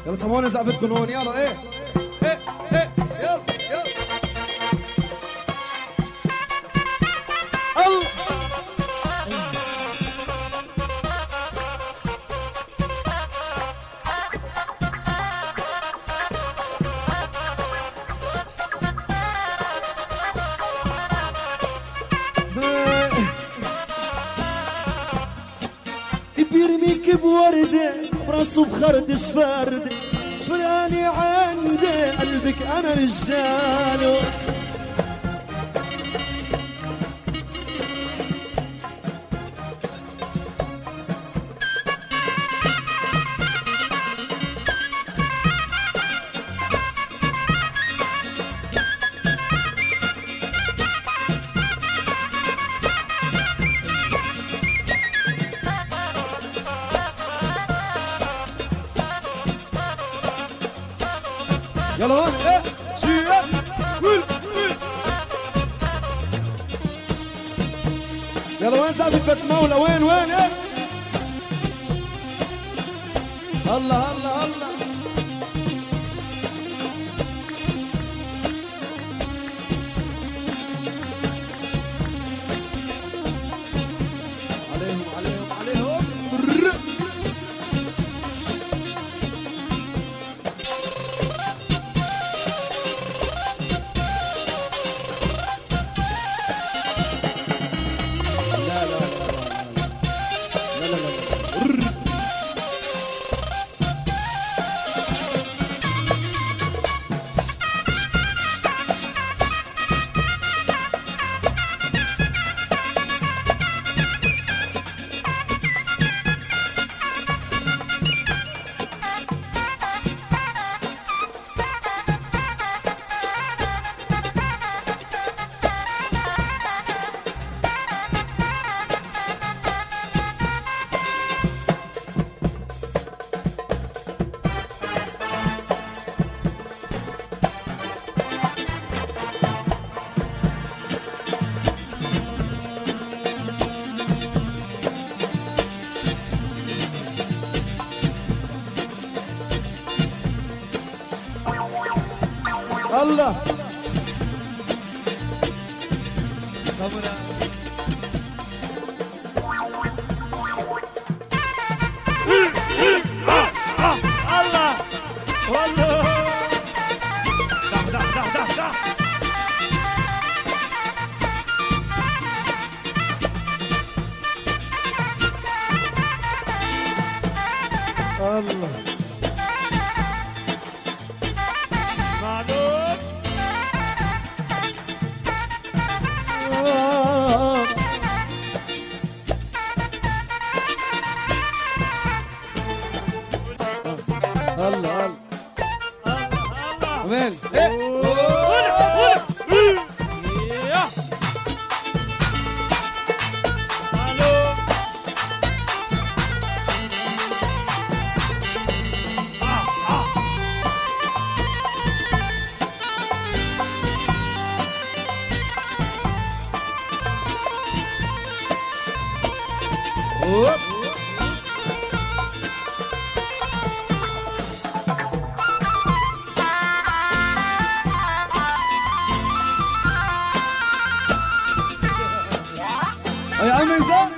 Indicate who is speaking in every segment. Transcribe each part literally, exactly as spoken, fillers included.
Speaker 1: يلا سمونا زقفتكم هون يلا ايه ايه ايه يلا يلا الله
Speaker 2: بيرميك بوردة براسه بخردش فردة شفراني عندي قلبك أنا رجاله
Speaker 1: يلا هون ايه شيء قول يلا وين زقفة بيت مولى وين وين ايه الله الله الله عليهم عليهم عليهم الله صبرا
Speaker 2: الله والله ده ده ده ده ده
Speaker 1: الله
Speaker 2: معلوم
Speaker 1: الله الله كمان يا عم انزل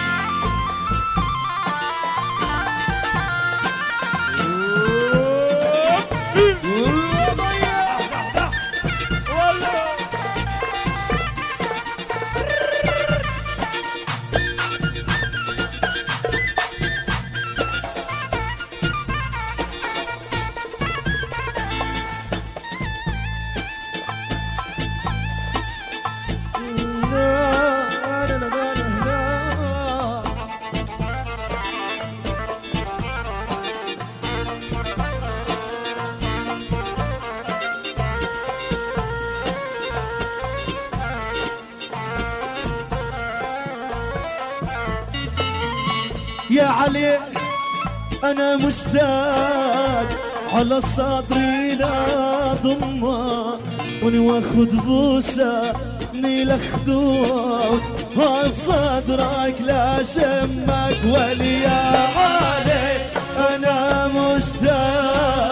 Speaker 2: يا علي أنا مشتاق على صدري لا ضمك وني واخد بوسة من الخدود هاي بصدرك لا شمك ولي يا علي أنا مشتاق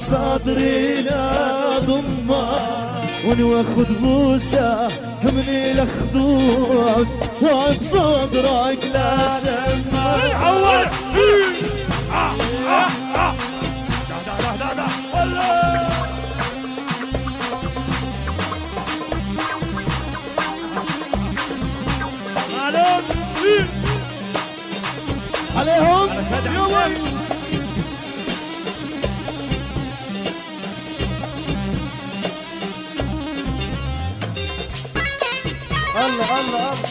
Speaker 2: صدري لا ضمه ونواخد بوسه من الخدود وبصدرك لا شمه
Speaker 3: العوار اه اه اه دا دا دا دا والله عليهم
Speaker 2: عليهم الله الله الله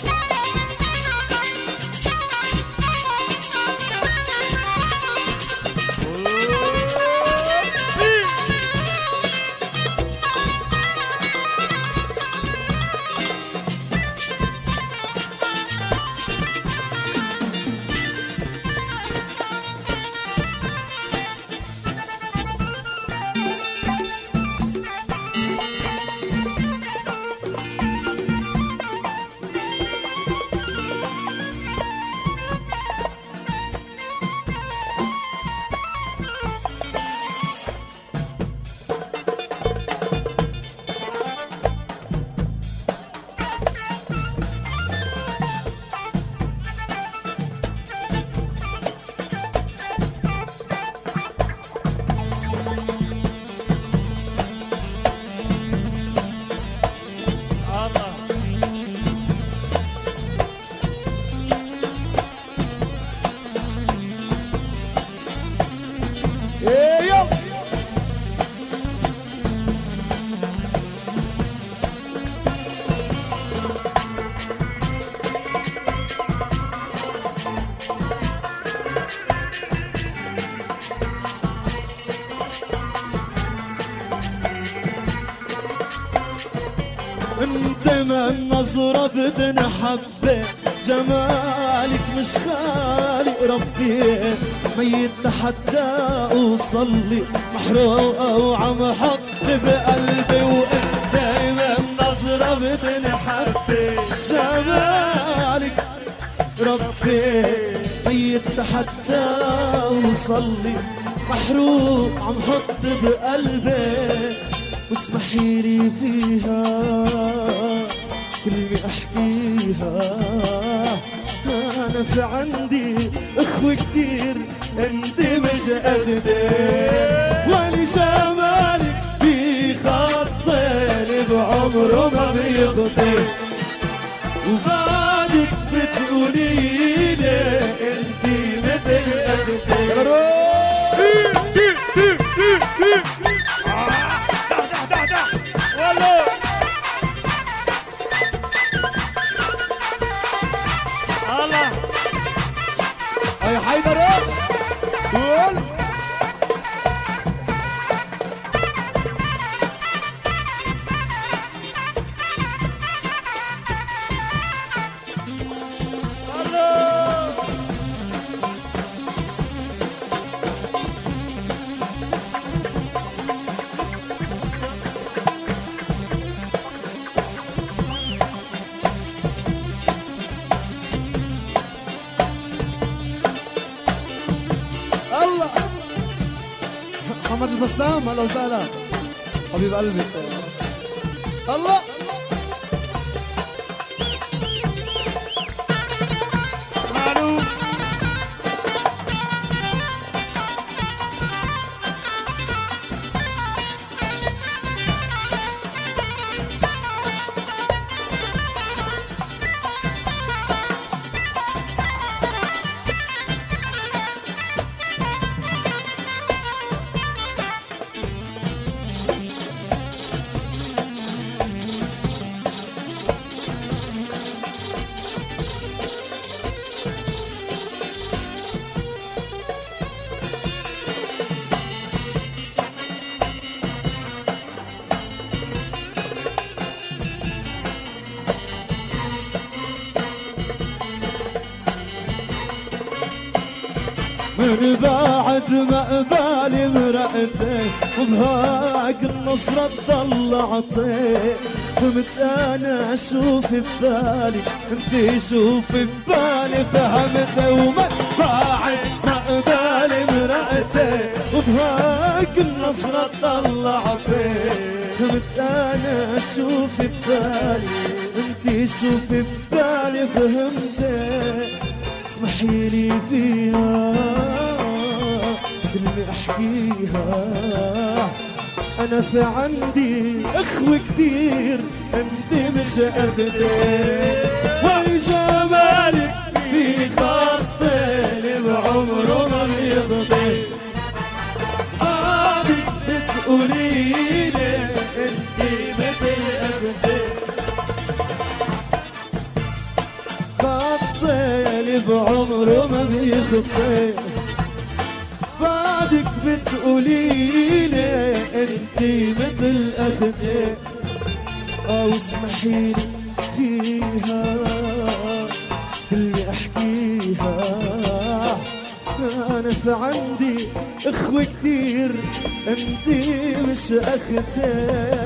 Speaker 2: انت من نظرة بدنا حبة جمالك مش خالق ربي ميت حتى اوصل لي محروق وعم حط بقلبي وانت من نظرة بدنا حبة جمالك ربي ميت حتى اوصل لي محروق عم حط بقلبي واسمحي لي فيها كلمة احكيها انا في عندي اخوة كتير انت مش قدي ولي جمالك بيخطيني بعمره ما بيخطي وبعدك بتقولي لي انت مثل قدي
Speaker 1: يا حيدر قول محمد البسام هلا وسهلا حبيب قلبي الله
Speaker 3: معلوم
Speaker 2: من بعد ما قبالي مرقتي وبهاك النصرة طلعتي قمت انا اشوف ببالي انتي شوفي ببالي فهمت ومن بعد ما قبالي مرقتي وبهاك وبهاك النظرة طلعتي فهمت انا شو في ببالي انتي شو في ببالي فهمتي اسمحي لي فيها كلمة احكيها انا في عندي اخوة كتير انتي مش اخدي وجمالك في خطي بعمره ما بيضطي عادي بتقوليلي انتي مثل اخدي خطي بعمره ما بيخطي بعدك بتقوليلي انتي مثل اختي او اسمحيلي فيها اللي احكيها انا في عندي اخوة كتير انتي مش اختي